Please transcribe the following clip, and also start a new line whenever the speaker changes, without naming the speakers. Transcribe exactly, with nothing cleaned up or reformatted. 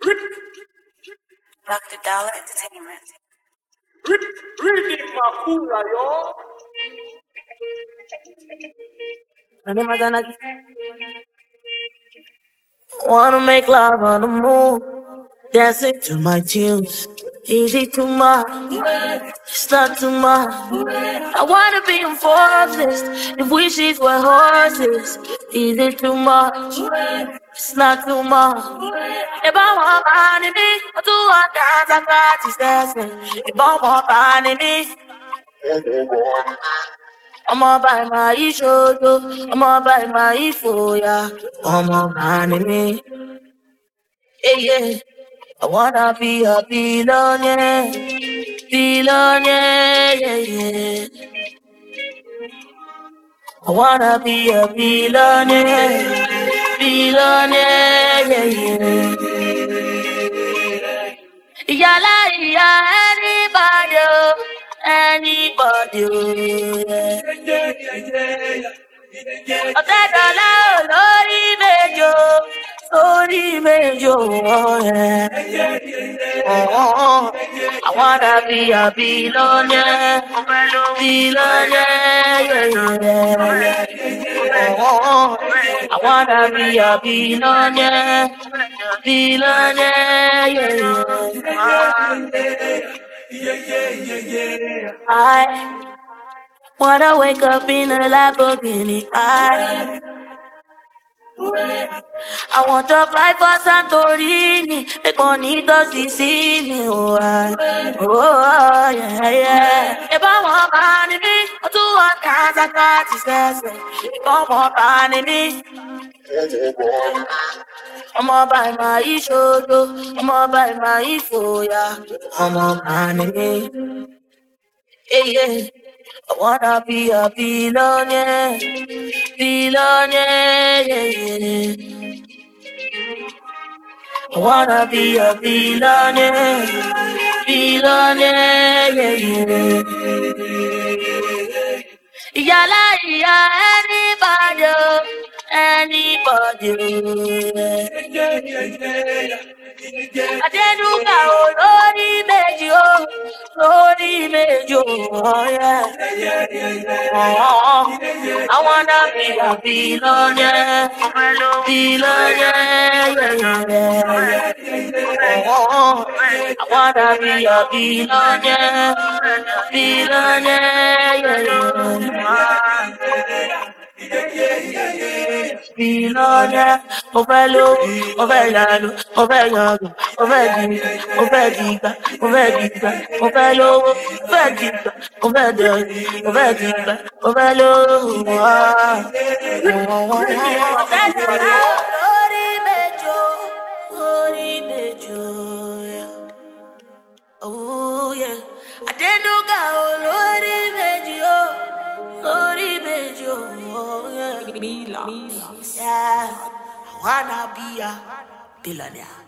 Doctor Dollar Entertainment.
Reading Makura, yo.
Wanna make love on the moon, dancing to my tunes. Easy too much, it's not too much. I wanna be on Forbes list, if wishes were horses. Easy too much, it's not too much. If I want money, me, I do all kinds of practice dancing. If I want money, me, I'm all by my shoulder, I'm all by my foya, I'm all by me. Yeah, yeah. I wanna be a billionaire, billionaire, yeah, yeah. I wanna be a billionaire, billionaire, yeah, yeah. Yala, yeah, anybody, anybody, yeah. Ọ̀tẹ́dọ̀lá olórí méjò, orí méjò, yeah. I wanna be a billionaire, billionaire, yeah, yeah. I wanna be a billionaire, billionaire, yeah. I wanna wake up in a Lamborghini. I I want to fly for Santorini. Make money does see me. Oh, I, oh, yeah, yeah. If I want money, me, I do all kinds of practices. If I want money, me, I'm all by my shoulder. I'm all by my foya. I'm all by me. Yeah, yeah. I wanna be a billionaire, billionaire, yeah, yeah. I wanna be a billionaire, billionaire, yeah, yeah. Yala, yeah, anybody, anybody, yeah. Adenuga olórí méjì o, lórí méjì o, yeah. I wanna be a billionaire, billionaire, yeah, yeah. I wanna be a billionaire, billionaire, yeah. Billionaire, mo fẹ́ lówó, mo fẹ́ yanu, mo fẹ́ yangàn, mo fẹ́ dìgbà, mo fẹ́ dìgbà, mo fẹ́ dìgbà, mo fẹ́ lówó, mo fẹ́ dìgbà, mo fẹ́ dìgbà, mo fẹ́ dìgbà, mo fẹ́ lówó. Lórí méjò, lórí méjò, oh yeah. Adenuga olórí méjì o, lórí méjì o, yeah. Yeah, I wanna be a billionaire.